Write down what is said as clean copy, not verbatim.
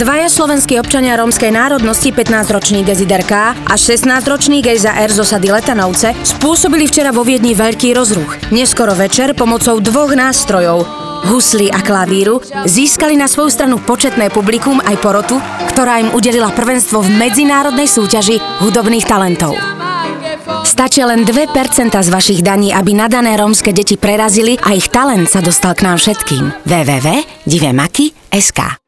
Dvaja slovenskí občania rómskej národnosti, 15-ročný Desider K. a 16-ročný Gejza R. z osady Letanovce, spôsobili včera vo Viedni veľký rozruch. Neskoro večer pomocou dvoch nástrojov, husly a klavíru, získali na svoju stranu početné publikum aj porotu, ktorá im udelila prvenstvo v medzinárodnej súťaži hudobných talentov. Stačia len 2% z vašich daní, aby nadané rómske deti prerazili a ich talent sa dostal k nám všetkým. www.divemaky.sk